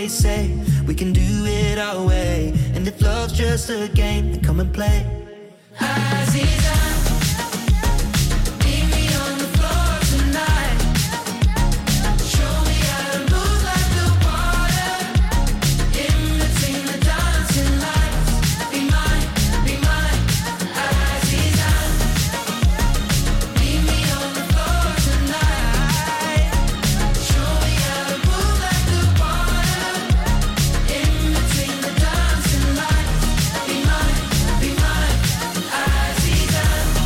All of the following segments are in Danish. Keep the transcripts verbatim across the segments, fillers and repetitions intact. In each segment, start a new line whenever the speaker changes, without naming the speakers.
always say we can do it our way. And if love's just a game, then come and play. Aziza, meet me on the floor tonight. Show me how to move like the water in between the dancing lights. Be mine, be mine, Aziza. Meet me on the floor tonight. Show me how to move like the water in between the dancing lights. Be mine, be mine, Aziza.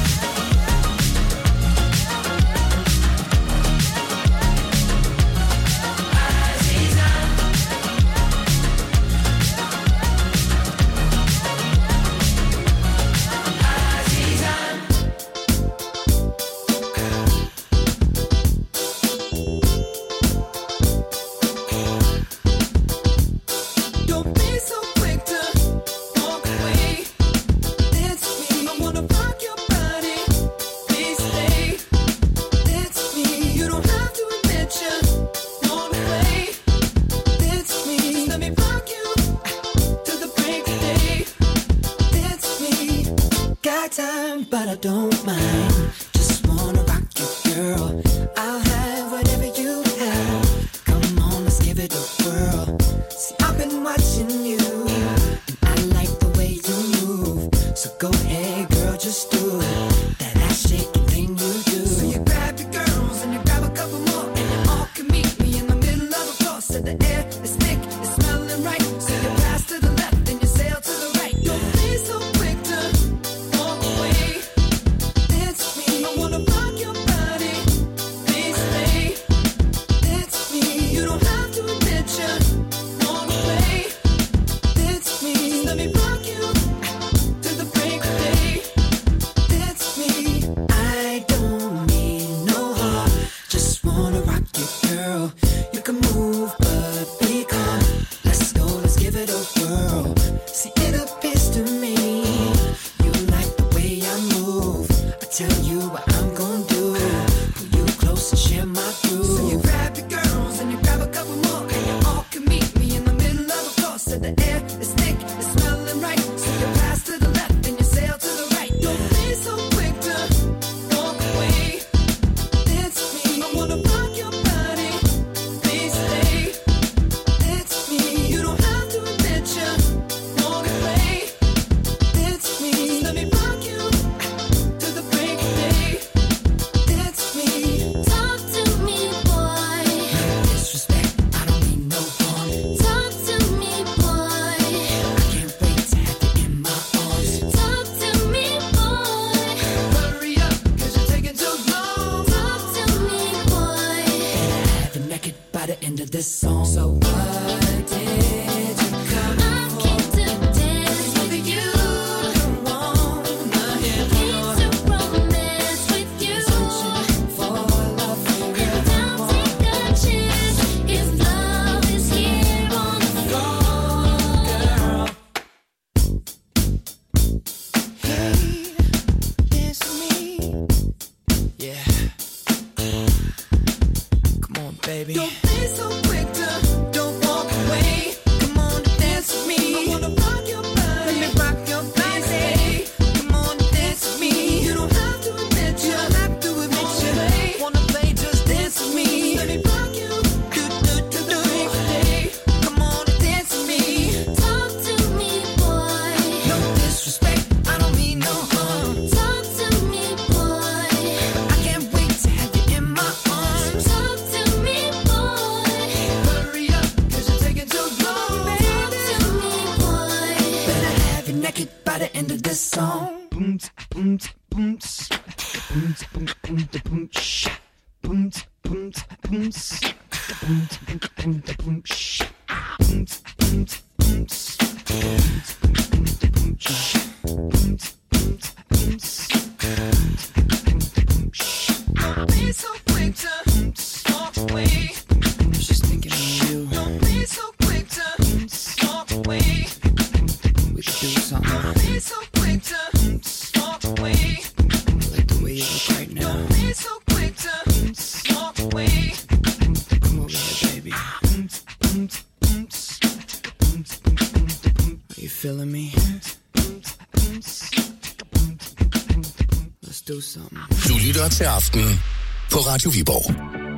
Aziza. Aziza. Don't be so quick to walk away. It's me. I wanna rock your body. Please stay. It's me. You don't have to admit you wanna play. It's me. Just let me rock you to the break of day. It's me. Got time, but I don't mind. Just wanna rock you, girl. I'll have whatever you have. Come on, let's give it a whirl. See, I've been watching you, and I like the way you move. So go ahead, girl, just do it. That ass shaking thing you do. So you grab your girls and you grab a couple more, and you all can meet me in the middle of the floor. So the air is thick, it's smelling right. So you pass to the left and you sail to the right. Don't be so quick to walk away. It's me. I wanna rock your body. Please stay. It's me. You don't have to admit you wanna play. It's me. Let me rock you to the break of day. It's me. I don't mean no harm. Just wanna rock you, girl. You can move, but be calm. Let's go, let's give it a whirl. See, it appears to me you like the way I move. I tell you what I'm gonna do. Pull you close and share my groove. So you grab your girls and you grab a couple more, and you all can meet me in the middle of the floor. So the air is thick, it's smelling right. So you pass to the left and you sail to the right. Don't be so quick to walk away. It's me. I wanna rock your body. Please stay. It's me. You don't have to admit you wanna play. It's me. Let me rock you to the break of day. It's me.
Talk to me, boy.
Disrespect, I don't mean no harm.
Talk to me, boy.
I can't wait to have you in my arms.
Talk to me, boy.
Hurry up, cause you're taking too long.
Talk to me, boy.
Have you naked by the end of this song. So what did you come
I came to dance with you.
wanna hear?
Came to romance with you.
For love, for
And now take a chance if love is here on the floor.
Hey, it's me. Yeah. Come on, baby. Don't be so quick to don't walk away. Come on and dance with me. I wanna rock your body. Let me rock your body. Come on and dance with me. You don't have to admit you. don't have to admit you. Wanna play, just dance with me. Let me rock you. Do do do do. Come on and dance with me.
Talk to me, boy.
No disrespect, I don't mean no harm.
Talk to me, boy.
I can't wait to have you in my arms.
Talk to me, boy.
Hurry up, cause you're taking too long.
Talk to me, boy.
Better have you naked by the end of this song. Boom, boom, boom, boom, boom, boom, boom, boom, boom, boom, boom, boom, boom, boom, boom, Don't be so quick to walk away. I was just thinking of you. Don't be so quick to walk away. We could do something. Don't be so quick to walk away. Like the way you look right now. Don't be so quick to walk away. Come over here, baby. do something.
Du lytter til Aften på Radio Viborg.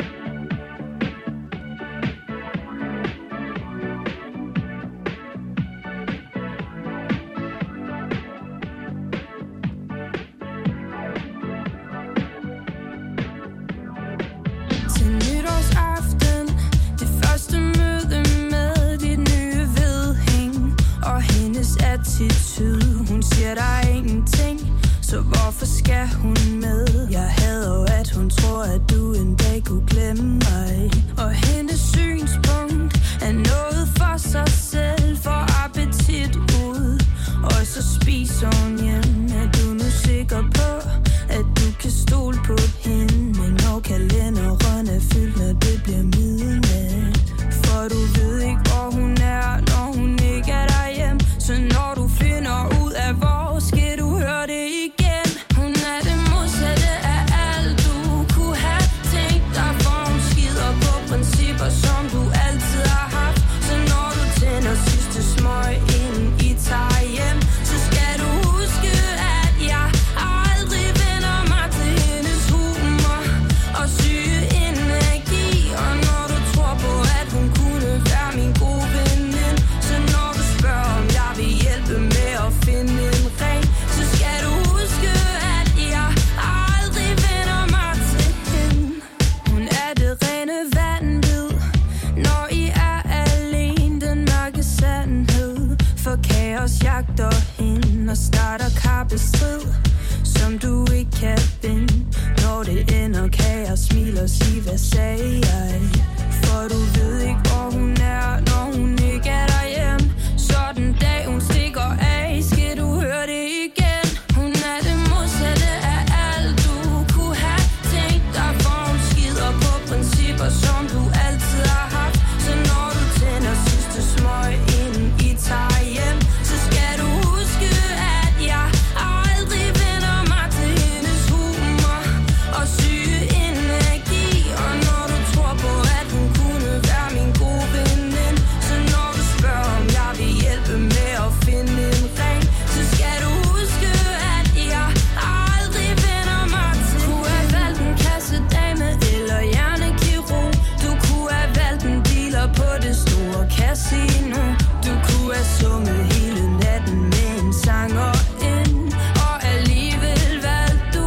Til nytårsaften, det første møde med dit nye vedhæng og hendes attitude. Hun siger, der er ingenting, så hvorfor skal hun med? Jeg hader jo, at hun tror, at du en dag kunne glemme mig. Og hendes synspunkt er noget for sig selv, for appetit ud. Og så spiser hun hjem. Er du nu sikker på, at du kan stole på hende? Men når kalenderen er fyldt, når det bliver midnat. For du ved ikke, hvor hun er, når hun ikke er derhjemme. Så når du finder ud af, hvor skal du høre det igen. Hun er det modsatte af alt, du kunne have tænkt dig. For hun skider på principper, som du altid har haft. Så når du tænder sidste smøg, inden I tager hjem, så skal du huske, at jeg aldrig vender mig til hendes humor og syge energi. Og når du tror på, at hun kunne være min gode veninde, så når du spørger, om jeg vil hjælpe med at finde en ring, så skal du huske, at jeg aldrig vender mig til hende. Hun er det rene vanvid, når I er alene, den mørke sandhed. For kaos jagter hende og starter kappestrid, som du ikke kan vinde. Når det ender, kan jeg smile og sige, hvad sagde jeg? For du ved ikke, hvor hun er, når hun ikke er derhjemme. Så den dag hun stikker af, skal du høre det igen. Hun er det modsatte af alt, du kunne have tænkt dig. For hun skider på principper, som du altid har haft. Så når du tænder sidste smøg, inden I tager hjem, så skal du huske, at jeg aldrig vender mig til hendes humor og syge energi. Og når du tror på, at hun kunne være min gode veninde, så når du spørger, om jeg vil hjælpe med at finde en ring, så skal du huske, at jeg aldrig vender mig til. Du kunne have valgt en kassedame eller hjernekirurg. Du kunne have valgt en dealer på det store casino. Du kunne have sunget hele natten med en sanger ind, og alligevel valgte du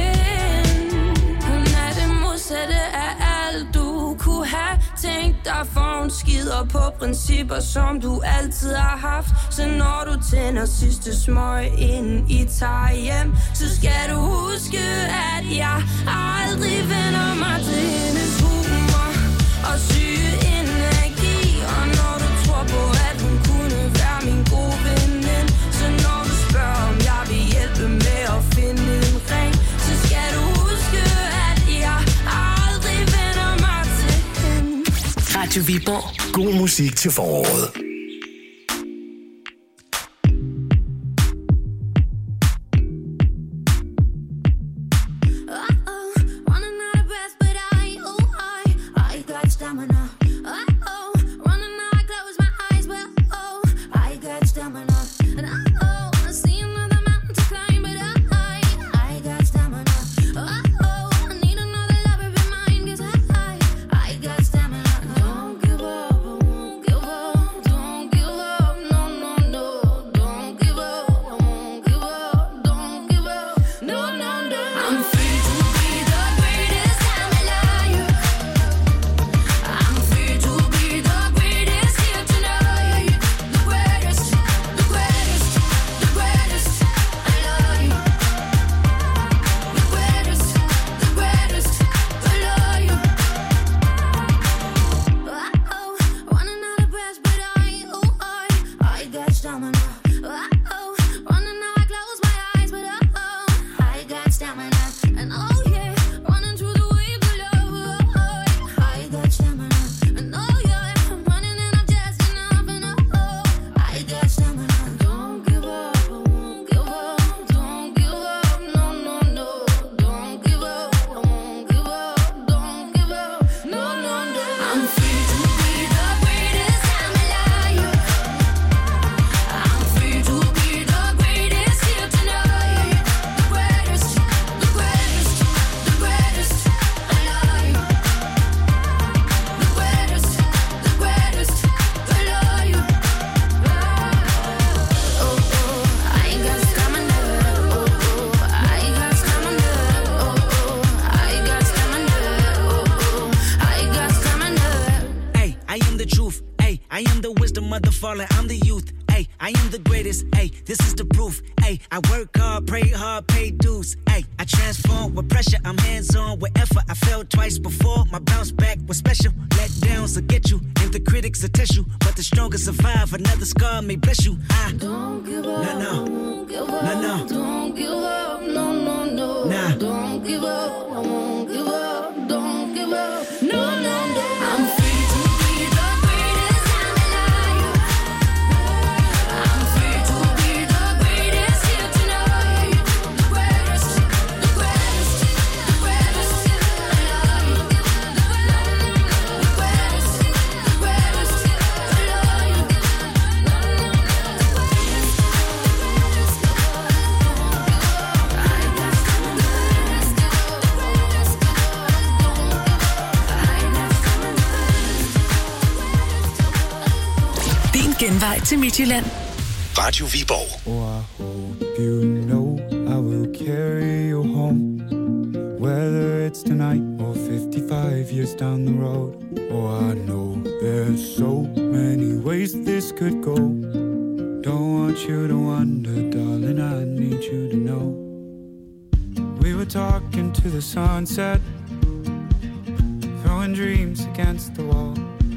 hende. Hun er det modsatte af alt, du kunne have tænkt dig. For hun skider på principper, som du altid har haft. Så når du tænder sidste smøg, inden I tager hjem, så skal du huske, at jeg aldrig vender mig til hendes humor og syge energi. Og når du tror på, at hun kunne være min gode veninde, så når du spørger, om jeg vil hjælpe med at finde en ring, så skal du huske, at jeg aldrig vender mig til hende.
Radio Viborg. God musik til foråret.
Uh-oh, running out of breath, but I, oh, I, I got stamina. Uh-oh, running out, I close my eyes, but oh, I got stamina. And uh-oh, I see another mountain to climb, but I, I got stamina. Uh-oh, I need another lover be mine, 'cause I, I got stamina. Don't give up, won't give up, don't
mother falling, I'm the youth. Ay, I am the greatest. Ay, this is the proof. Ay, I work hard, pray hard, pay dues. Ay, I transform with pressure. I'm hands on with effort. I failed twice before. My bounce back was special. Let downs will get you, and the critics will test you. But the strongest survive. Another scar may bless you. I
Don't give up.
No, no.
Don't give up.
No, no.
Don't give up. No, no, no.
Nah.
Don't give up. I won't give up. Don't give up. No, no, no. I'm free to be the greatest I'm alive. I'm free to be the greatest here tonight. The greatest, the greatest, the greatest alive. The greatest, the greatest alive.
Din genvej til Midtjylland.
Radio Viborg.
Oh, I hope you know I will carry you home, whether it's tonight or fifty-five years down the road. Oh, I know there's so many ways this could go. Don't want you to wonder, darling, I need you to know. We were talking to the sunset, throwing dreams against the wall.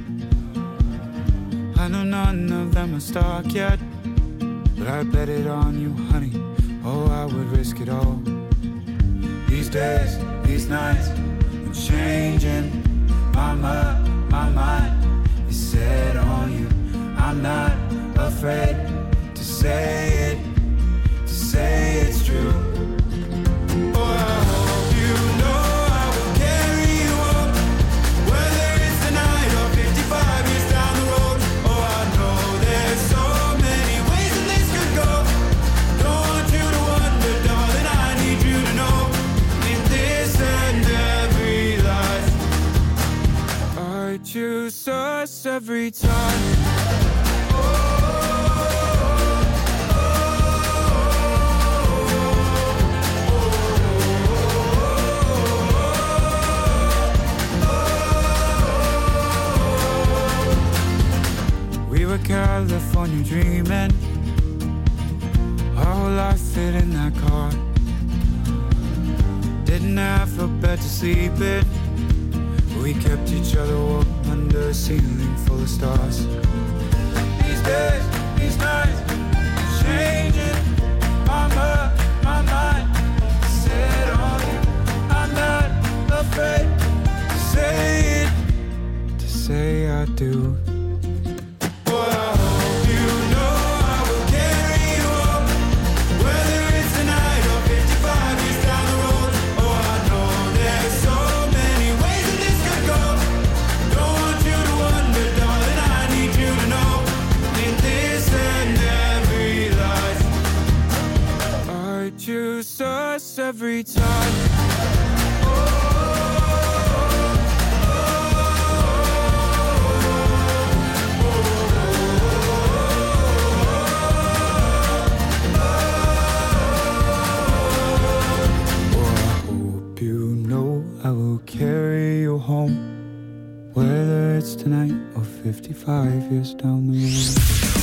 I know none of them are stuck yet, but I bet it on you, honey. Oh, I would risk it all. These days, these nights, I'm changing. My mind, my mind is set on you. I'm not afraid to say it, to say it's true. Oh, I hope you know I will carry you up, whether it's tonight or fifty-five years down the road. Oh, I know there's so many ways that this could go. Don't want you to wonder, darling, I need you to know. In this and every life, I choose us every time. We were California dreaming, our whole life fit in that car. Didn't have a bed to sleep in, we kept each other warm under a ceiling full of stars. These days, these nights, changing. My mind, my mind, set on you. I'm not afraid to say it, to say I do. But I hope you know I will carry you up, whether it's tonight or fifty-five years down the road. Oh, I know there's so many ways that this could go. Don't want you to wonder, darling, I need you to know. In this and every life, I choose us every time. I will carry you home, whether it's tonight or fifty-five years down the road.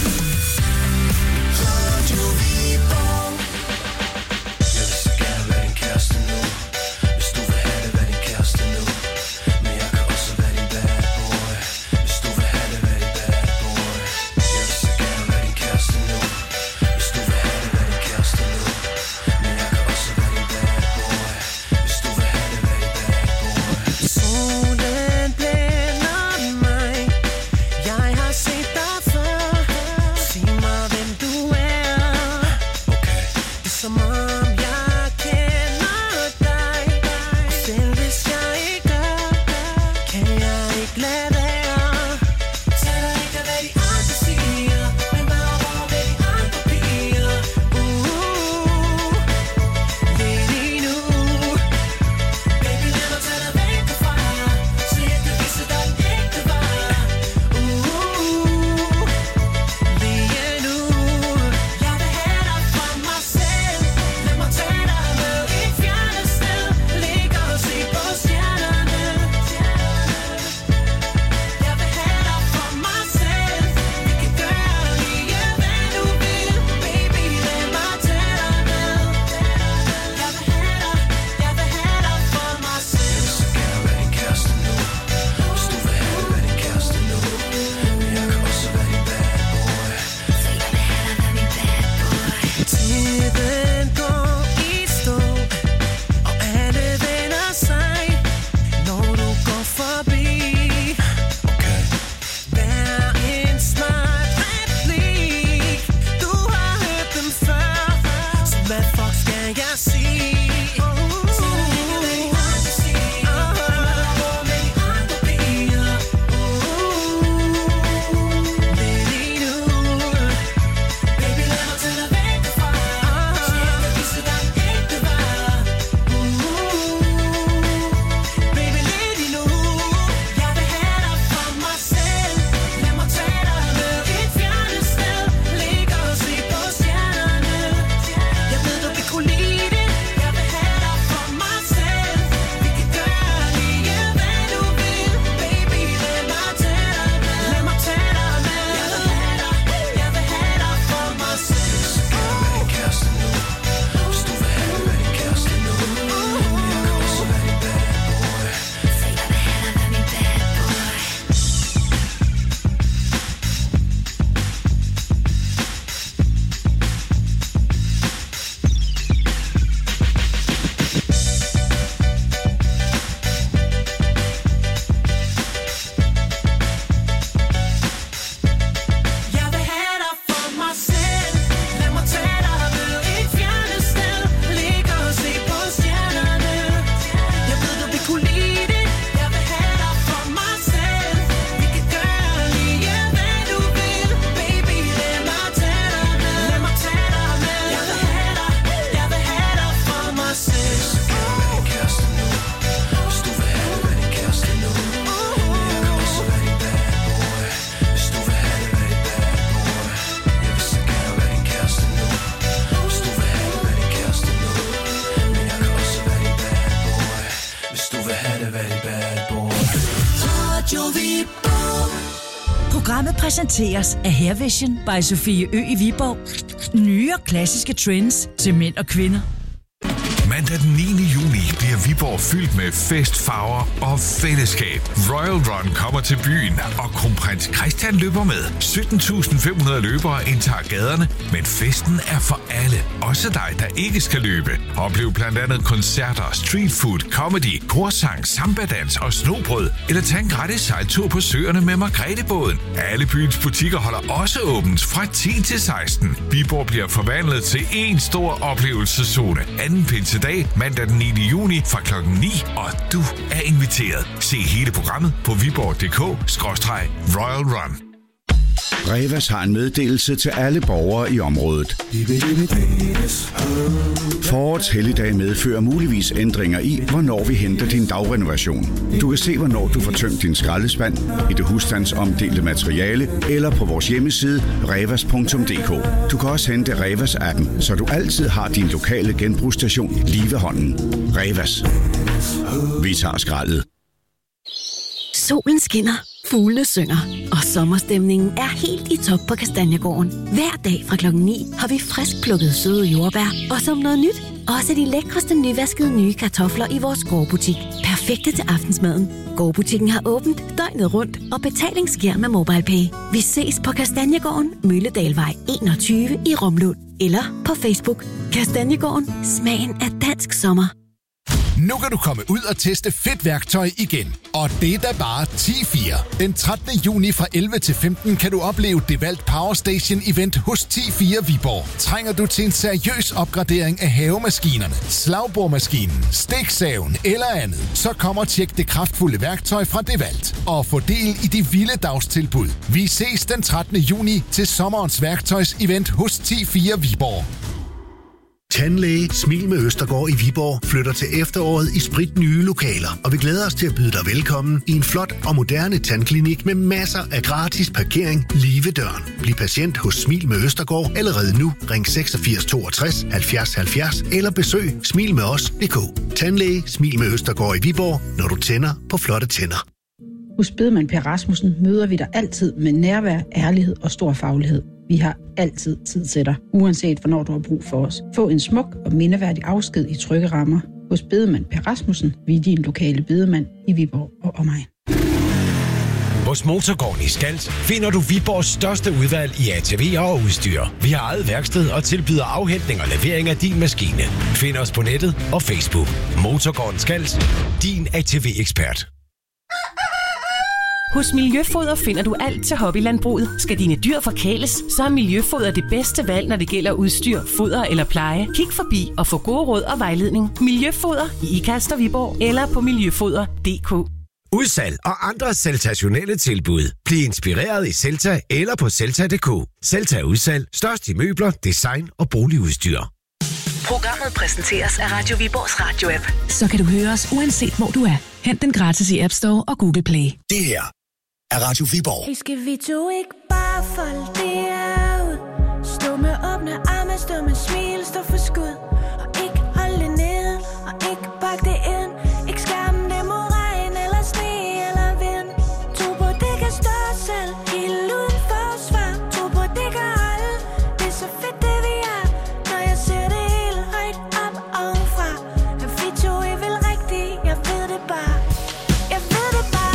Radio Viborg. Jeg vil så gerne være din kæreste nu. Hvis du vil have det, vær din kæreste nu. Men jeg kan også være din bad boy. Hvis du vil have det, vær din bad boy. Jeg vil så gerne være din kæreste nu. Hvis du vil have det, vær din kæreste nu. Men jeg kan også være din bad boy. Hvis du vil have det, vær din bad boy.
Solen blænder mig. Jeg har set dig før.
kan jeg sige.
Programmet præsenteres af Hairvision by Sofie Ø i Viborg. Nye og klassiske trends til mænd og kvinder.
Mandag den niende juni bliver Viborg fyldt med fest, farver og fællesskab. Royal Run kommer til byen, og kronprins Christian løber med. sytten tusind fem hundrede løbere indtager gaderne, men festen er for alle. Også dig, der ikke skal løbe. Oplev blandt andet koncerter, street food, comedy, korsang, sambadans og snobrød. Eller tag en gratis sejltur på søerne med Margrethe-båden. Alle byens butikker holder også åbent fra ti til seksten. Viborg bliver forvandlet til en stor oplevelseszone. Anden pinsedag, mandag den niende juni fra klokken ni, og du er inviteret. Se hele programmet på viborg punktum d k skråstreg royal run.
Revas har en meddelelse til alle borgere i området. Forårets helligdag medfører muligvis ændringer i, hvornår vi henter din dagrenovation. Du kan se, hvornår du får tømt din skraldespand i det husstandsomdelte materiale eller på vores hjemmeside revas punktum d k. Du kan også hente Revas-appen, så du altid har din lokale genbrugsstation lige ved hånden. Revas. Vi tager skraldet.
Solen skinner, fuglene synger, og sommerstemningen er helt i top på Kastanjegården. Hver dag fra klokken ni har vi frisk plukket søde jordbær, og som noget nyt, også de lækreste nyvaskede nye kartofler i vores gårdbutik. Perfekte til aftensmaden. Gårdbutikken har åbent døgnet rundt, og betaling sker med MobilePay. Vi ses på Kastanjegården, Mølledalvej enogtyve i Romlund, eller på Facebook. Kastanjegården, smagen af dansk sommer.
Nu kan du komme ud og teste fedt værktøj igen. Og det er da bare ti fire. Den trettende juni fra elleve til femten kan du opleve DeWalt Power Station Event hos ti fire Viborg. Trænger du til en seriøs opgradering af havemaskinerne, slagbordmaskinen, stiksaven eller andet, så kom og tjek det kraftfulde værktøj fra DeWalt. Og få del i de vilde dagstilbud. Vi ses den trettende juni til sommerens værktøjsevent hos ti fire Viborg.
Tandlæge Smil med Østergaard i Viborg flytter til efteråret i spritnye lokaler, og vi glæder os til at byde dig velkommen i en flot og moderne tandklinik med masser af gratis parkering lige ved døren. Bliv patient hos Smil med Østergaard allerede nu. Ring seksogfirs toogtres halvfjerds halvfjerds eller besøg smil med os punktum d k. Tandlæge Smil med Østergaard i Viborg, når du tænder på flotte tænder.
Hos Bedemand Per Rasmussen møder vi dig altid med nærvær, ærlighed og stor faglighed. Vi har altid tid til dig, uanset hvornår du har brug for os. Få en smuk og mindeværdig afsked i trygge rammer. Hos Bedemand Per Rasmussen, vi er din lokale bedemand i Viborg og omegn.
Hos Motorgården i Skals finder du Viborgs største udvalg i A T V'er og udstyr. Vi har eget værksted og tilbyder afhentning og levering af din maskine. Find os på nettet og Facebook. Motorgården Skals, din A T V-ekspert.
Hos Miljøfoder finder du alt til hobbylandbruget. Skal dine dyr forkæles, så er Miljøfoder det bedste valg, når det gælder udstyr, foder eller pleje. Kig forbi og få gode råd og vejledning. Miljøfoder i Ikast og Viborg eller på miljøfoder punktum d k.
Udsalg og andre sensationelle tilbud. Bliv inspireret i Celta eller på Celta punktum d k. Celta Udsalg. Størst i møbler, design og boligudstyr.
Programmet præsenteres af Radio Viborgs radio-app.
Så kan du høre os uanset hvor du er. Hent den gratis i App Store og Google Play.
Det her er Radio Viborg.
Hey, skal vi to ikke bare folde det her ud? Stå med åbne arme, stå med smil, stå for skud. Og ikke holde det nede, og ikke bakke det ind. Ikke skærme det mod regn, eller sne, eller vind. Tro på, det kan stå selv, helt uden forsvar. Tro på, det kan holde, det er så fedt det vi er. Når jeg ser det helt højt op ovenfra. At vi to er vel rigtigt, jeg ved det bare. Jeg ved det bare.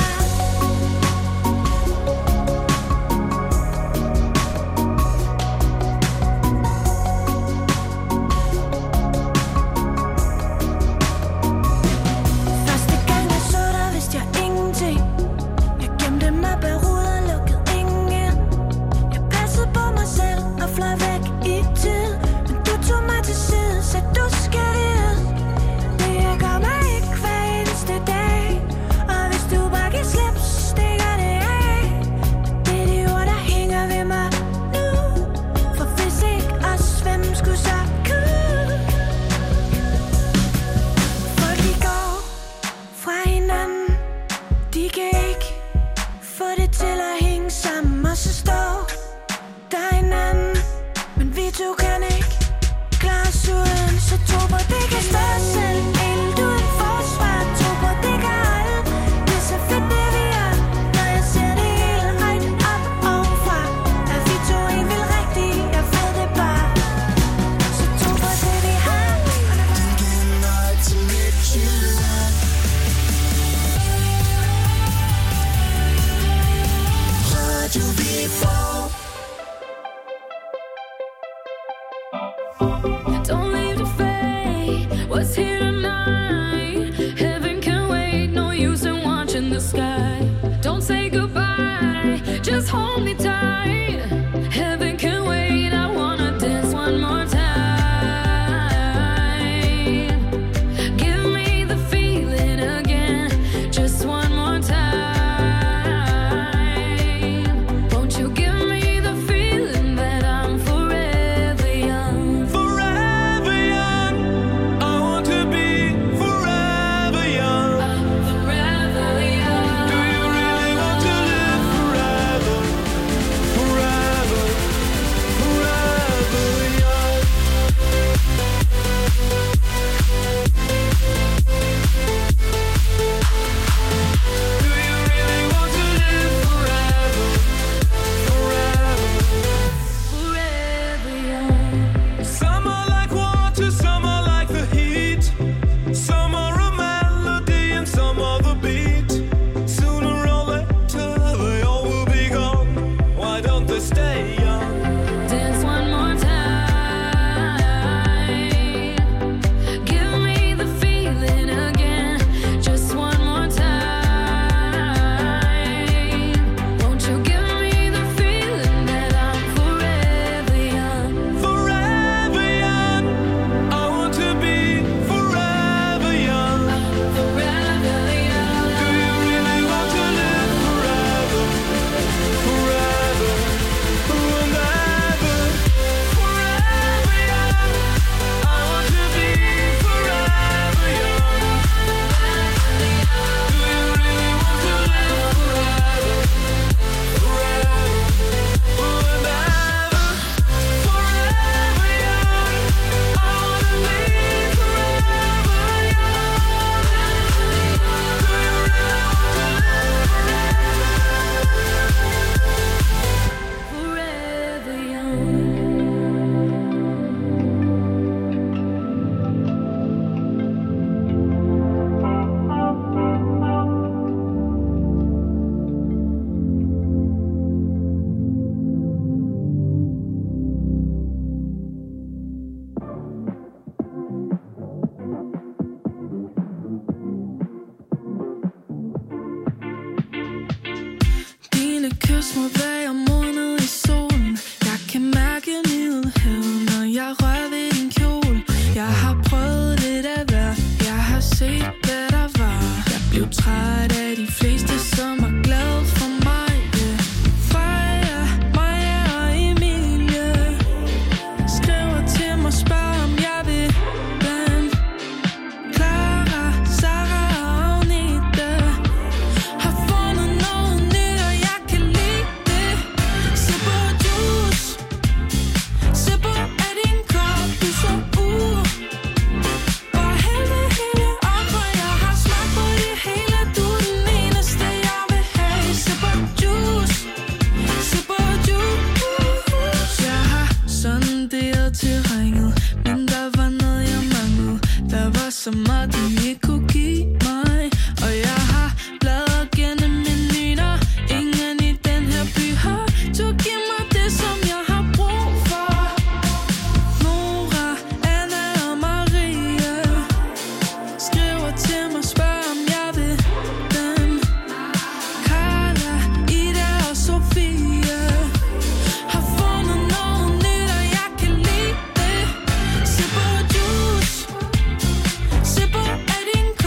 små dage modnet i solen. Jeg kan mærke middelhavet, når jeg rører ved din kjole. Jeg har prøvet lidt af hver, jeg har set hvad der var. Jeg blev træt af de fleste, som var glade for mig. Yeah. Freja, Maja og Emilie skriver til mig, spørger om jeg vil den. Clara, Sarah og Agnete har fundet noget nyt, og jeg kan lide det. Sipper juice, sipper af din kop, du så uh. For helvede hele op, for jeg har smagt på det hele. Du er den eneste, jeg vil have. Sipper juice, sipper juice. Jeg har sonderet terrænet, men der var noget, jeg manglede. Der var så meget, de ikke kunne give mig. Og jeg har bladret gennem menuer. Ingen i den her by har. Du giv mig det, som jeg har brug for. Nora, Anna og Maria skriver til mig, spørger om jeg vil dem. Carla, Ida og Sofia har fundet noget nyt, og jeg kan lide det. Sipper juice, sipper af din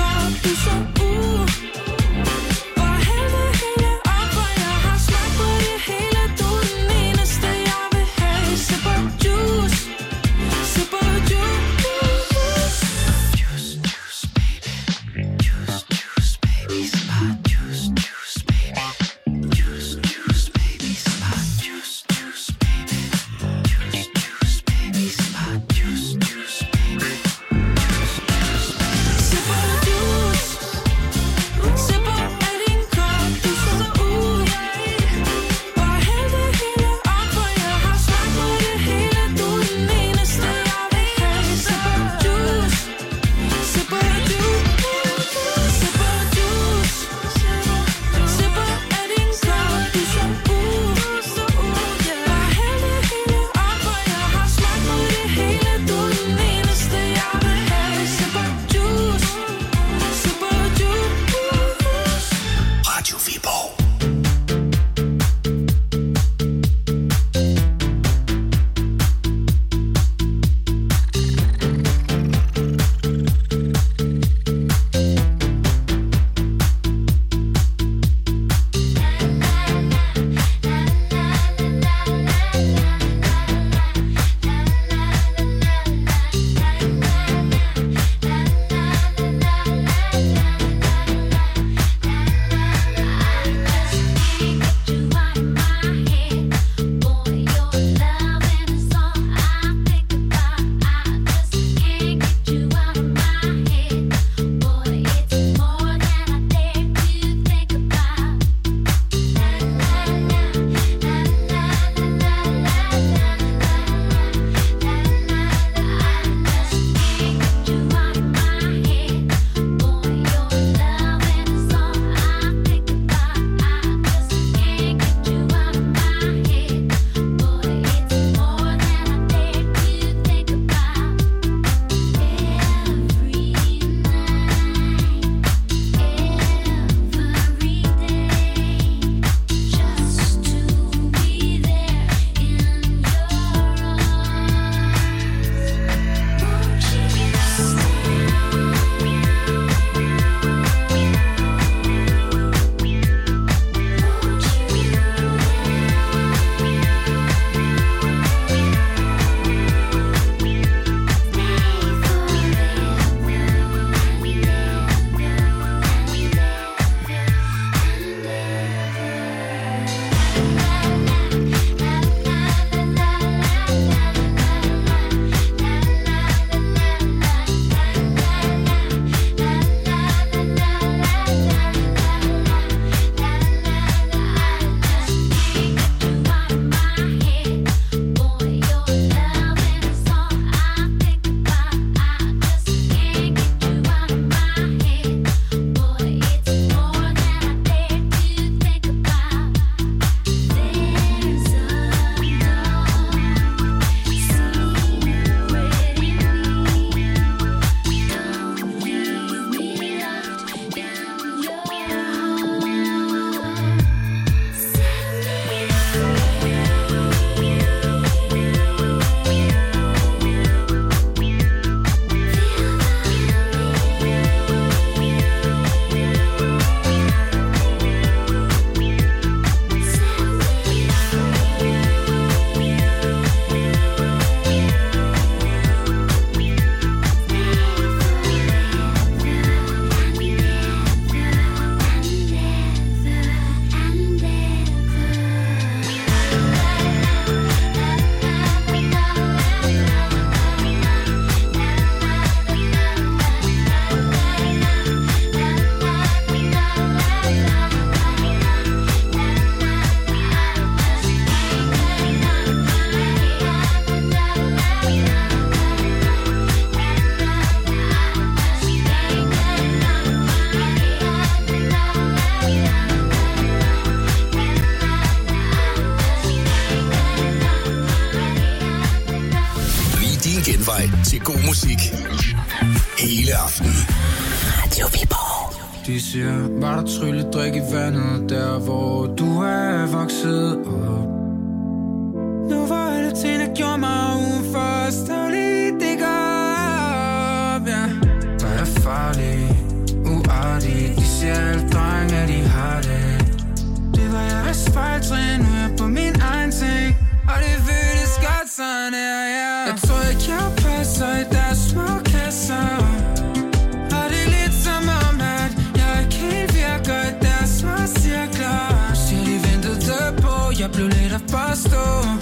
hele aftenen.
Radio Viborg.
De siger, var der trylledrik i vandet, der hvor du er vokset op. Nu var alle ting, der gjorde mig uforståelig, det går op, ja. Var jeg farlig, uartig, de siger alle drenge, at de har det. Det var jeg vist fejltrin, nu er jeg på min egen ting, og det føles godt sådan her, ja. Jeg tror ikke, jeg passer i deres små kasser, og det er lidt som om, at jeg ikke helt virker i deres små cirkler. Siger de ventede det på, jeg blev lidt at forstå.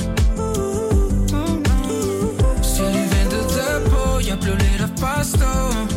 Siger de ventede det på, jeg blev lidt at forstå.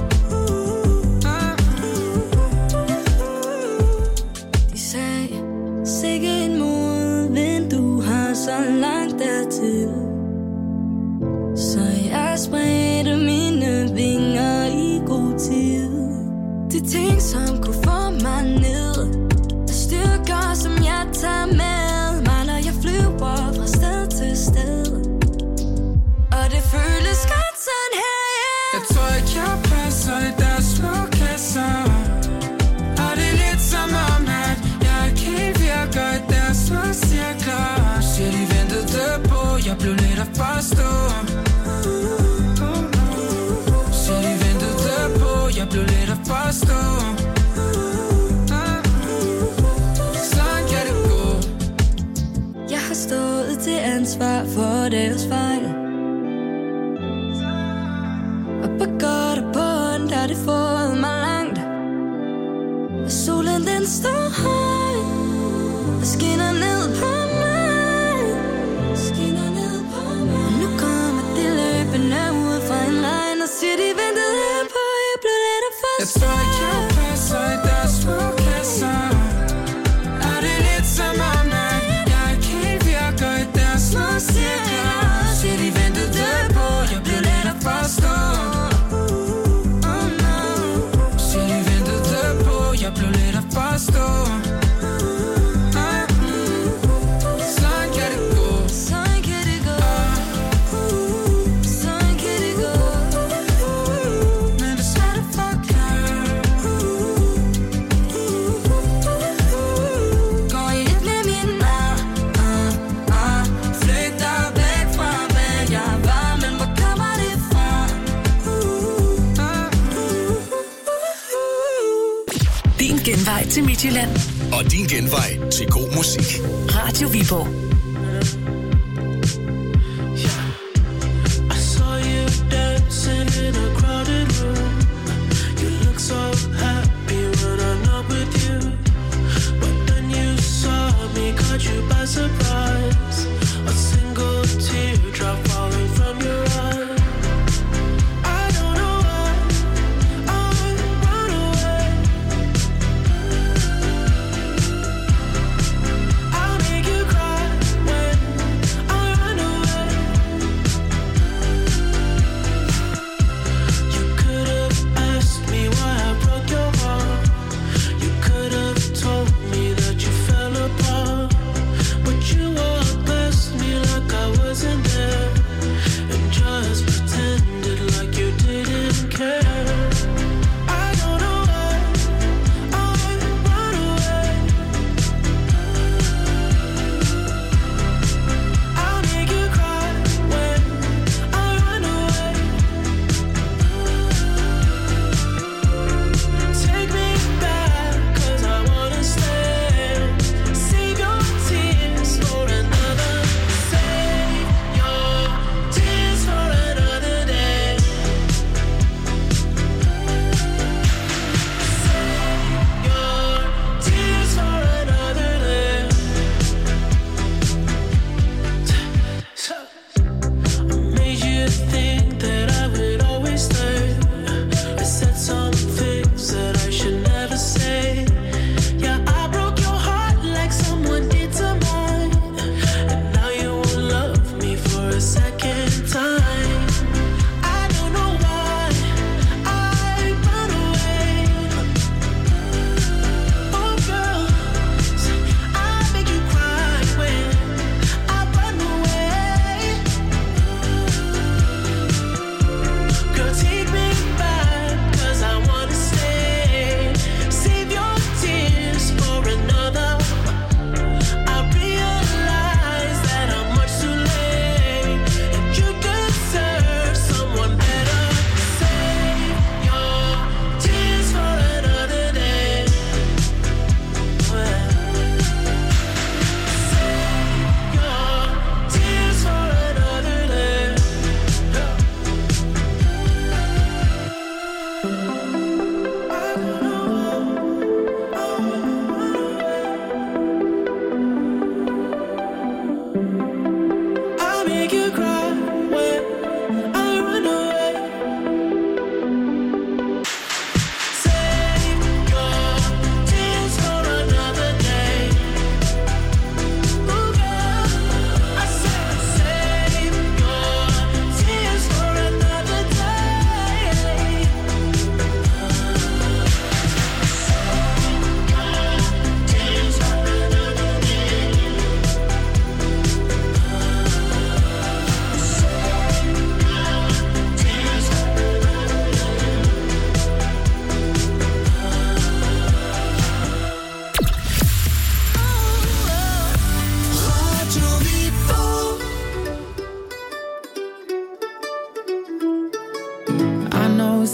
De sagde, sikke en modvind, du har så langt dertil. Så jeg spredte mine vinger i god tid. De ting, som kunne få mig ned, er styrker, som jeg tager med mig, når jeg flyver fra sted til sted. Og det føles godt sådan her, yeah.
Jeg tror ikke, jeg passer i deres små kasser, og det er lidt som om, at jeg ikke helt virker i deres små cirkler. Siger de ventede det på, jeg blev lidt at forstå. Siger de ventede det på, jeg blev lidt at forstå. Sådan kan det gå.
Jeg har stået til ansvar for deres fejl, og på godt og på ondt har det fået mig langt. Og solen den står høj og skinner ned på mig, skinner ned på mig. Og nu kommer de løbende ud fra en regn og siger de ventede her på, jeg blev lidt at forstå.
Jeg tror ikke, jeg passer i deres små kasser, og det er lidt som om, at jeg ikke helt virker i deres små cirkler. Siger de ventede det på, jeg blev lidt at forstå. Siger de ventede det på, jeg blev lidt at forstå. Sådan kan det gå.
Sådan kan det gå. Sådan kan det gå.
Men det er svært at forklare.
Går i et med min mad, uh, uh, flygter væk fra, hvad jeg var, men hvor kommer det fra?
Din genvej til Midtjylland.
Og din genvej til god musik.
Radio Viborg.
I saw you dancing in a crowded room. You look so happy when I'm not with you. But then you saw me, caught you by surprise. A single teardrop falling from your eye. I don't know why I run away. I'll make you cry.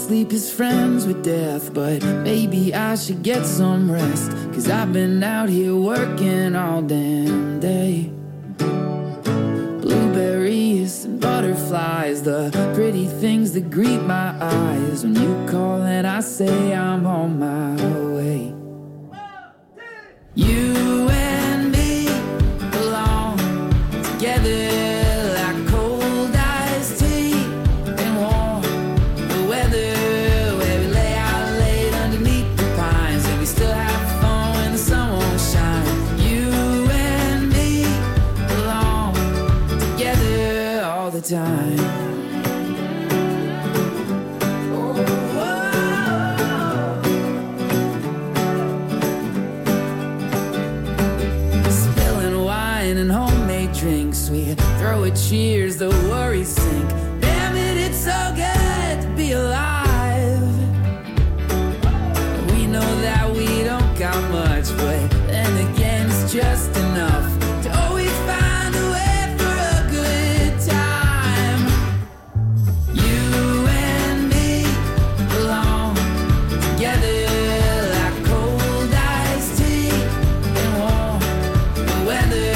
sleep is friends with death, but maybe I should get some rest, 'cause I've been out here working all damn day. Blueberries and butterflies, the pretty things that greet my eyes when you call and I say I'm on my way. You and me belong together like cold iced tea and warm the weather, where we lay out late underneath the pines and we still have fun when the sun won't shine. You and me belong together all the time. Drinks, we throw at cheers, the worries sink. Damn it, it's so good to be alive. We know that we don't got much, but then again it's just enough to always find a way for a good time. You and me belong together like cold iced tea and warm the weather.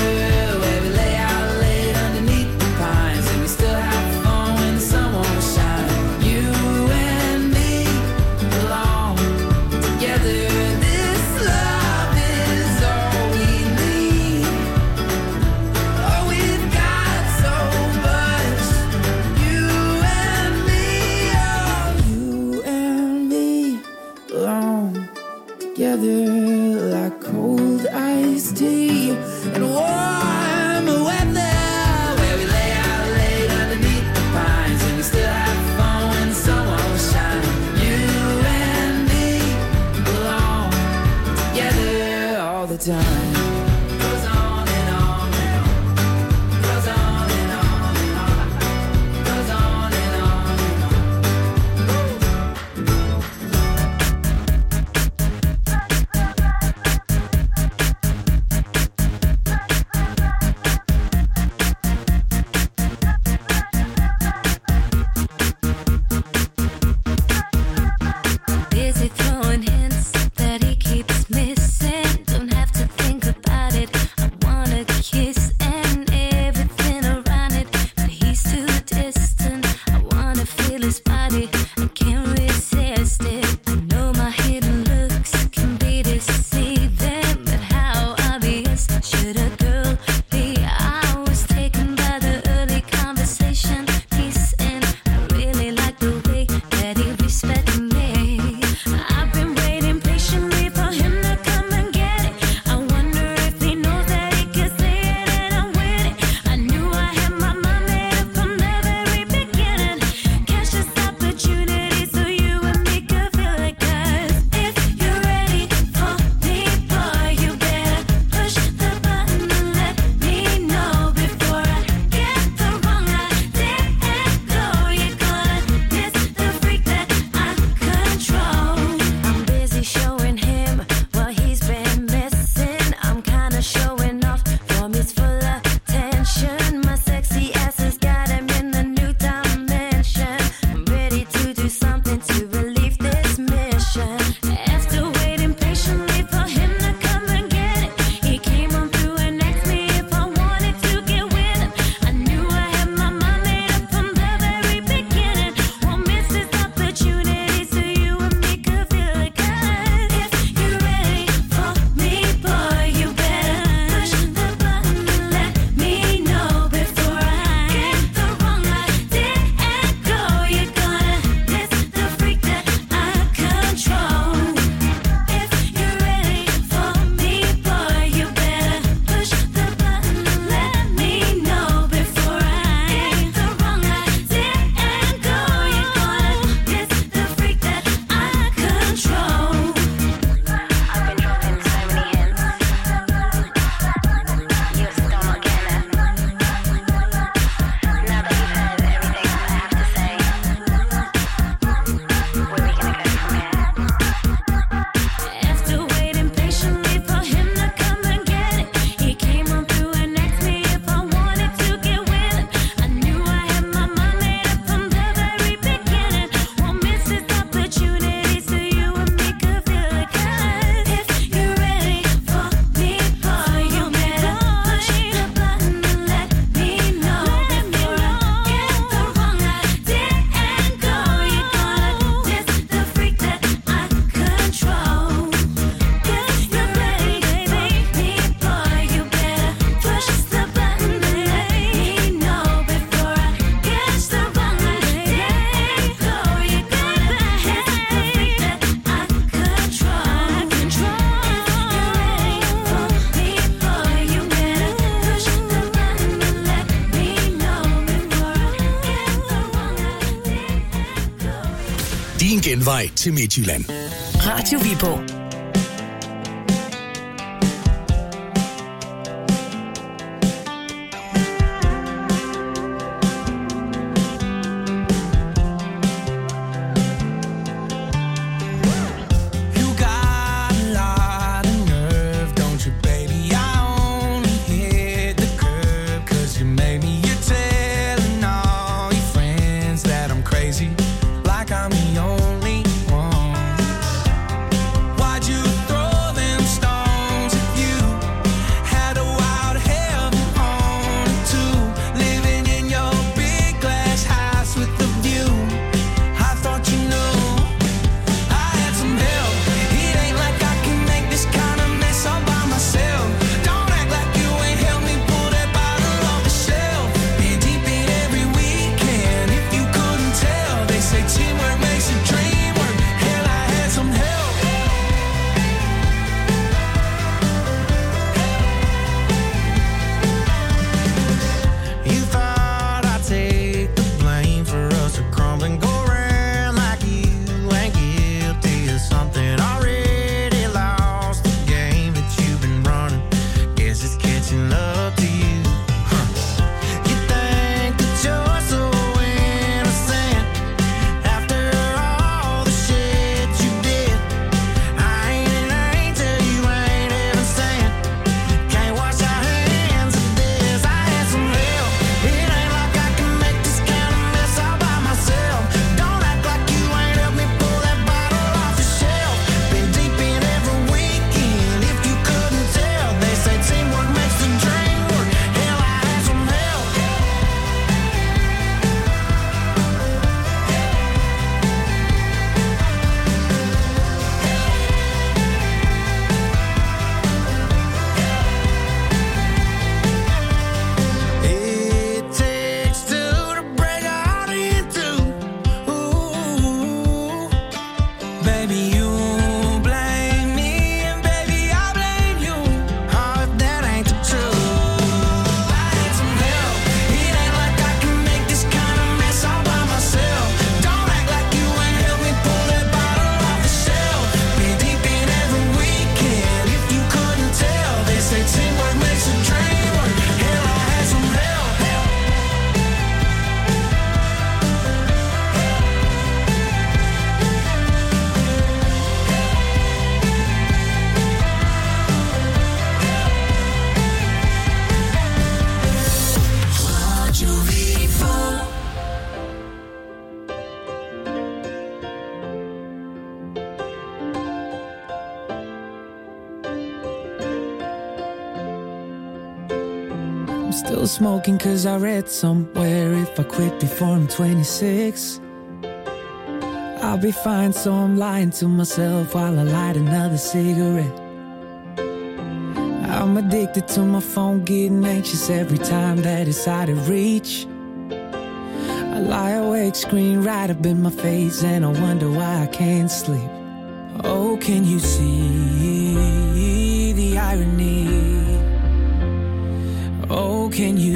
Together like cold iced tea and warm weather, where we lay out late underneath the pines and we still have fun when the sun won't shine. You and me belong together all the time. Goes on and on and on. Goes on and on and on. Goes on and on and on.
Busy throwing hints that he keeps missing. Don't have to think
Din genvej til Midtjylland.
Radio Viborg.
Still smoking cause I read somewhere if I quit before I'm twenty-six I'll be fine, so I'm lying to myself while I light another cigarette. I'm addicted to my phone, getting anxious every time that it's out of reach. I lie awake, screen right up in my face, and I wonder why I can't sleep. Oh, can you see the irony? Oh, can you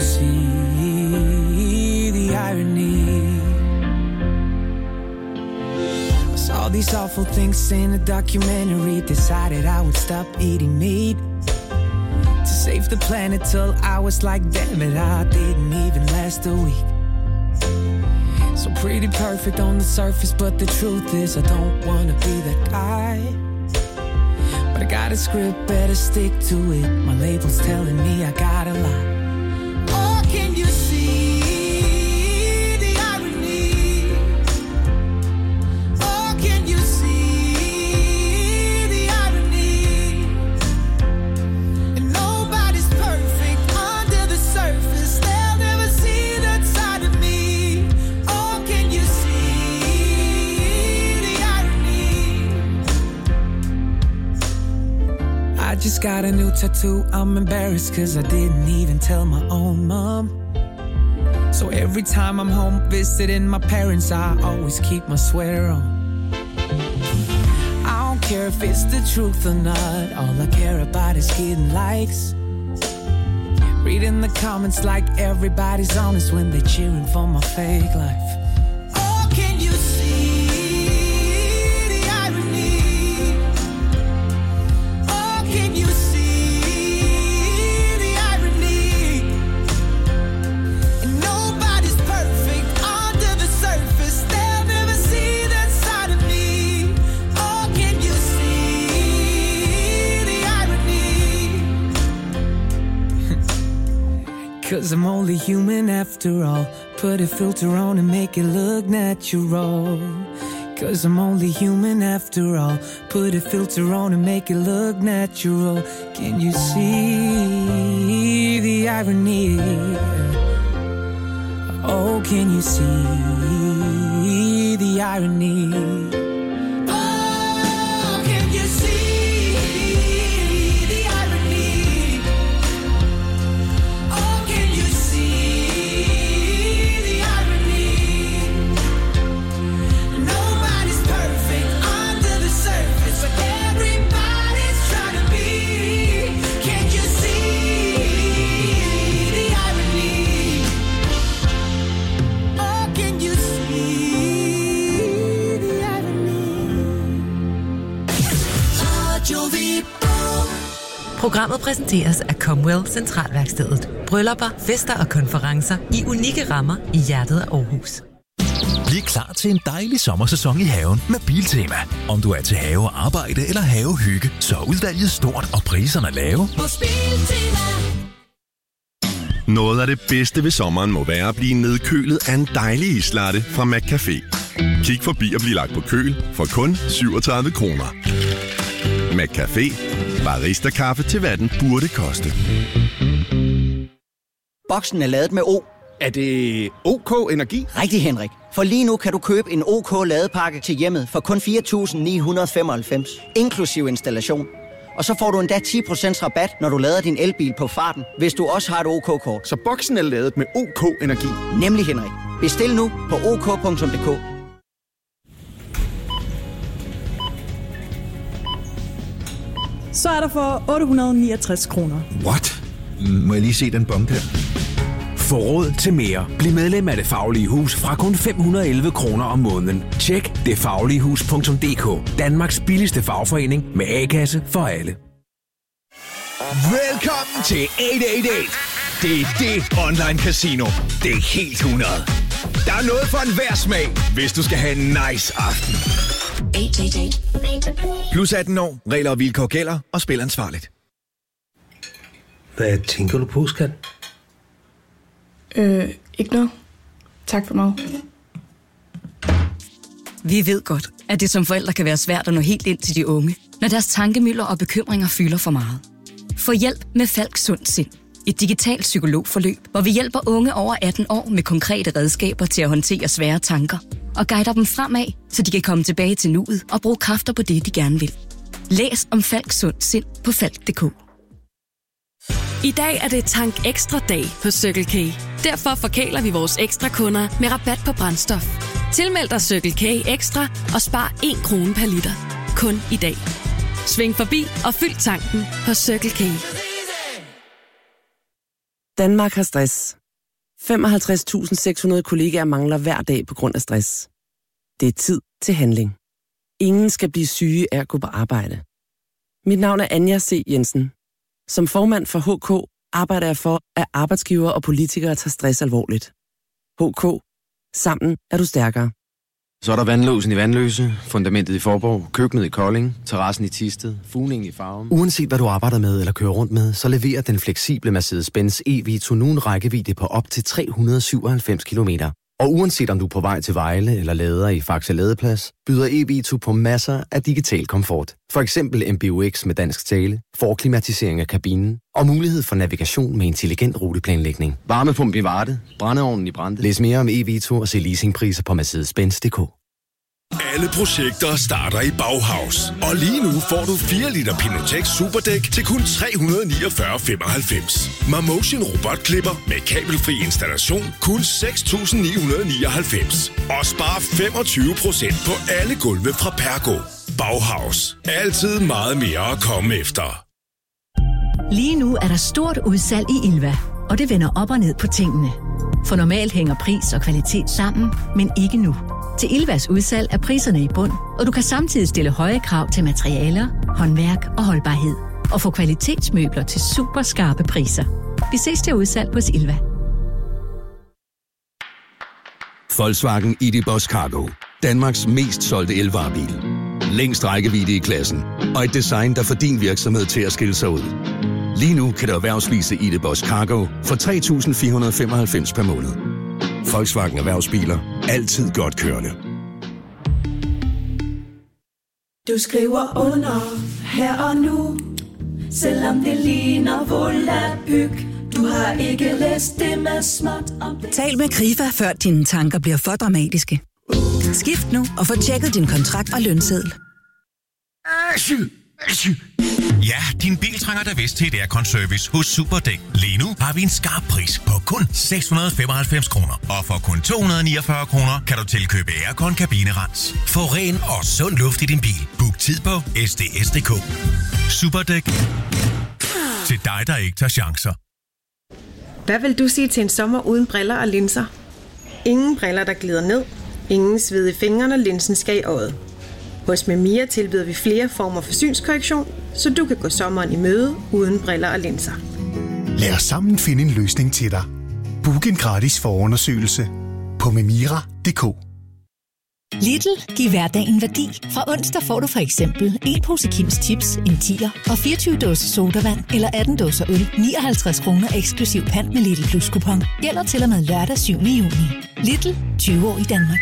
see the irony? I saw these awful things in a documentary, decided I would stop eating meat to save the planet till I was like, damn it, I didn't even last a week. So pretty perfect on the surface, but the truth is I don't wanna be that guy. But I got a script, better stick to it. My label's telling me I gotta lie. Oh, can you see the irony? Oh, can you see the irony? And nobody's perfect under the surface. They'll never see that side of me. Oh, can you see the irony? I just got a new tattoo. I'm embarrassed cause I didn't even tell my own mom. So every time I'm home visiting my parents, I always keep my sweater on. I don't care if it's the truth or not. All I care about is getting likes. Reading the comments like everybody's honest when they're cheering for my fake life. Oh, can you see 'Cause I'm only human after all. Put a filter on and make it look natural. 'Cause I'm only human after all. Put a filter on and make it look natural. Can you see the irony? Oh, can you see the irony? Oh, can you see the irony? Oh, can you see the irony? Nobody's perfect under the surface, but everybody's trying to be. Can you see the irony? Oh, can you see the irony? Radio Viborg.
Programmet præsenteres af Comwell Centralværkstedet. Bryllupper, fester og konferencer i unikke rammer i hjertet af Aarhus.
Bliv klar til en dejlig sommersæson i haven med Biltema. Om du er til havearbejde eller havehygge, så er udvalget stort og priserne lave.
Hos Biltema.
Noget af det bedste ved sommeren må være at blive nedkølet af en dejlig islatte fra McCafé. Kig forbi og bliv lagt på køl for kun syvogtredive kroner. McCafé. Barista-kaffe til hvad den burde koste.
Boksen er ladet med O.
Er det OK Energi?
Rigtig, Henrik. For lige nu kan du købe en OK ladepakke til hjemmet for kun fire tusind ni hundrede femoghalvfems, inklusiv installation. Og så får du endda ti procent rabat, når du lader din elbil på farten, hvis du også har et OK-kort.
Så boksen er ladet med OK Energi?
Nemlig, Henrik. Bestil nu på ok punktum d k.
Så er der for otte hundrede og niogtres kroner.
What? Må jeg lige se den bump her?
Få råd til mere. Bliv medlem af Det Faglige Hus fra kun fem hundrede og elleve kroner om måneden. Tjek det faglige hus punktum d k. Danmarks billigste fagforening med A-kasse for alle.
Velkommen til otte otte otte. Det er det online casino. Det er helt hundrede. Der er noget for enhver smag, hvis du skal have en nice aften. otte otte otte. Plus atten år. Regler og vilkår gælder, og spil ansvarligt.
Hvad tænker du på, skat?
Øh, ikke noget. Tak for mig.
Vi ved godt, at det som forældre kan være svært at nå helt ind til de unge, når deres tankemøller og bekymringer fylder for meget. Få hjælp med Falk Sund Sind. Et digitalt psykologforløb, hvor vi hjælper unge over atten år med konkrete redskaber til at håndtere svære tanker og guider dem fremad, så de kan komme tilbage til nuet og bruge kræfter på det, de gerne vil. Læs om Falk Sund Sind på falk punktum d k.
I dag er det Tank Ekstra dag hos Circle K. Derfor forkæler vi vores ekstra kunder med rabat på brændstof. Tilmeld dig Circle K Ekstra og spar en krone per liter. Kun i dag. Sving forbi og fyld tanken hos Circle K.
Danmark har stress. femoghalvtreds tusind seks hundrede kollegaer mangler hver dag på grund af stress. Det er tid til handling. Ingen skal blive syge af at gå på arbejde. Mit navn er Anja C. Jensen. Som formand for H K arbejder jeg for, at arbejdsgivere og politikere tager stress alvorligt. H K. Sammen er du stærkere.
Så er der vandlåsen i Vandløse, fundamentet i Forborg, køkkenet i Kolding, terrassen i Thisted, fugningen i Farum. Uanset hvad du arbejder med eller kører rundt med, så leverer den fleksible Mercedes-Benz E V nu en rækkevidde på op til tre hundrede og syvoghalvfems kilometer. Og uanset om du er på vej til Vejle eller lader i Faxe Ladeplads, byder E V på masser af digital komfort. For eksempel M B U X med dansk tale, forklimatisering af kabinen og mulighed for navigation med intelligent ruteplanlægning. Varmepump i Varde, brændeovnen i Brande. Læs mere om E V og se leasingpriser på mercedes benz punktum d k.
Alle projekter starter i Bauhaus. Og lige nu får du fire liter Pinotex Superdæk til kun tre hundrede og niogfyrre komma femoghalvfems. Marmotion robotklipper med kabelfri installation kun seks tusind ni hundrede og nioghalvfems. Og spar femogtyve procent på alle gulve fra Pergo. Bauhaus. Altid meget mere at komme efter.
Lige nu er der stort udsalg i Ilva, og det vender op og ned på tingene. For normalt hænger pris og kvalitet sammen, men ikke nu. Til Ilvas udsalg er priserne i bund, og du kan samtidig stille høje krav til materialer, håndværk og holdbarhed. Og få kvalitetsmøbler til super skarpe priser. Vi ses til udsalg hos Ilva.
Volkswagen I D Boss Cargo. Danmarks mest solgte elvarebil. Længst rækkevidde i klassen. Og et design, der får din virksomhed til at skille sig ud. Lige nu kan du erhvervslease I D Buzz Cargo for tre tusind fire hundrede og femoghalvfems per måned. Volkswagen Erhvervsbiler. Altid godt kørende.
Du skriver under her og nu, selvom det ligner volapyk. Du har ikke læst det med småt om det.
Tal med Krifa, før dine tanker bliver for dramatiske. Skift nu og få tjekket din kontrakt og lønseddel.
Ja, din bil trænger da vist til et aircon-service hos Superdæk. Lige nu har vi en skarp pris på kun seks hundrede og femoghalvfems kroner. Og for kun to hundrede og niogfyrre kroner kan du tilkøbe aircon kabinerens. Få ren og sund luft i din bil. Book tid på S D S punktum D K. Superdæk. Til dig, der ikke tager chancer.
Hvad vil du sige til en sommer uden briller og linser? Ingen briller, der glider ned. Ingen sved i fingrene, linsen skal i øjet. Hos Memia tilbyder vi flere former for synskorrektion, så du kan gå sommeren i møde uden briller og linser.
Lad os sammen finde en løsning til dig. Book en gratis forundersøgelse på memira punktum d k.
Lidl giver hverdagen værdi. Fra onsdag får du for eksempel en pose Kims Chips, en tier og fireogtyve dåser sodavand eller atten dåser øl. nioghalvtreds kroner eksklusiv pant med Lidl Plus kupon. Gælder til og med lørdag syvende juni. Lidl, tyve år i Danmark.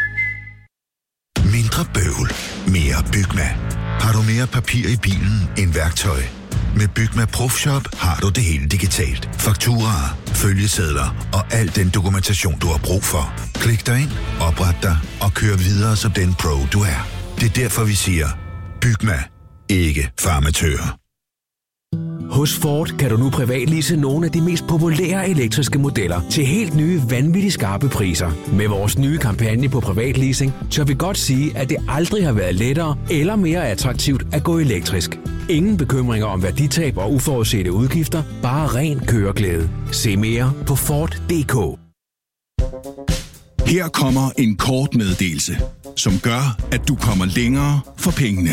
Mindre bøvl, mere Bygma. Har du mere papir i bilen end værktøj? Med Bygma Profshop har du det hele digitalt. Fakturaer, følgesedler og al den dokumentation, du har brug for. Klik dig ind, opret dig og kør videre som den pro, du er. Det er derfor, vi siger, Bygma, ikke farmatører.
Hos Ford kan du nu privatlease nogle af de mest populære elektriske modeller til helt nye, vanvittigt skarpe priser. Med vores nye kampagne på privatleasing, tør vi godt sige, at det aldrig har været lettere eller mere attraktivt at gå elektrisk. Ingen bekymringer om værditab og uforudsete udgifter, bare ren køreglæde. Se mere på Ford punktum d k.
Her kommer en kort meddelelse, som gør, at du kommer længere for pengene.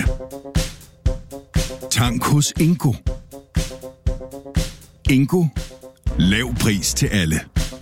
Tank hos Ingo. Ingo. Lav pris til alle.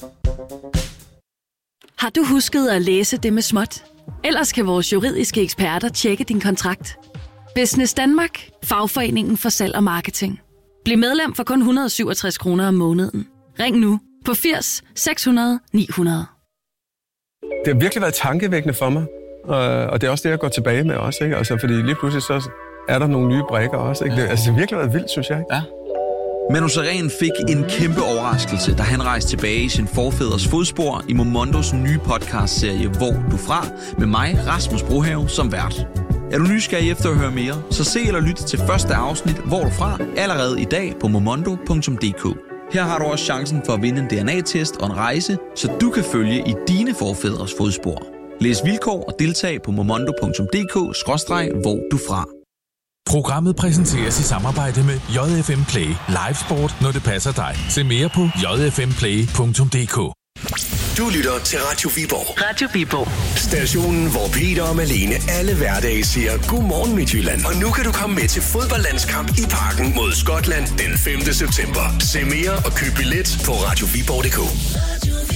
Har du husket at læse det med småt? Ellers kan vores juridiske eksperter tjekke din kontrakt. Business Danmark. Fagforeningen for salg og marketing. Bliv medlem for kun et hundrede og syvogtres kroner om måneden. Ring nu på firs seks hundrede ni hundrede.
Det har virkelig været tankevækkende for mig. Og det er også det, jeg går tilbage med også. Ikke? Altså, fordi lige pludselig så er der nogle nye brækker også. Ikke? Det, altså, det har virkelig været vildt, synes jeg. Ikke?
Ja. Manu Sareen fik en kæmpe overraskelse, da han rejste tilbage i sin forfædres fodspor i Momondos nye podcastserie Hvor du fra, med mig, Rasmus Brohave, som vært. Er du nysgerrig efter at høre mere, så se eller lyt til første afsnit Hvor du fra, allerede i dag på momondo punktum d k. Her har du også chancen for at vinde en D N A-test og en rejse, så du kan følge i dine forfædres fodspor. Læs vilkår og deltag på momondo punktum d k skråstreg hvor du fra.
Programmet præsenteres i samarbejde med J F M Play. Live sport, når det passer dig. Se mere på j f m play punktum d k.
Du lytter til Radio Viborg.
Radio Viborg.
Stationen, hvor Peter og Malene alle hverdage siger Godmorgen Midtjylland. Og nu kan du komme med til fodboldlandskamp i Parken mod Skotland den femte september. Se mere og køb billet på radio viborg punktum d k.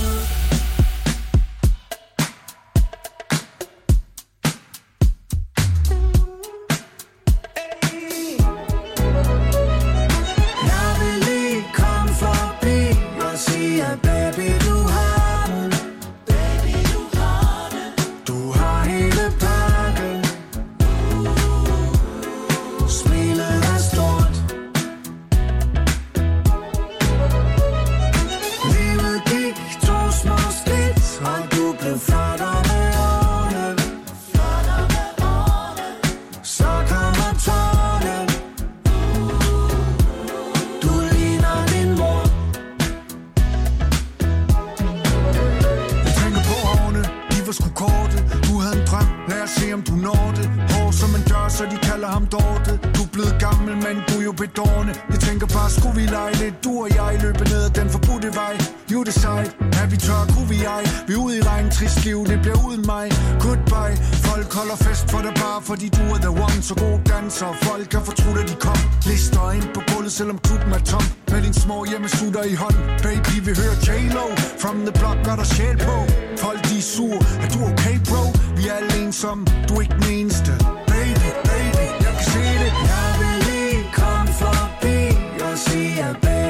Fordi du er the one, så god danser. Folk kan fortrudt, at de kom. Lister ind på gulvet, selvom klubben er tom. Med din små hjemmesutter i hånd. Baby, vi hører J-Lo. From the block, gør der sjæl på. Folk, de er sur. Er du okay, bro? Vi er alle ensomme. Du er ikke den eneste. Baby, baby, jeg kan se det. Jeg vil lige komme forbi og
Lucia, baby.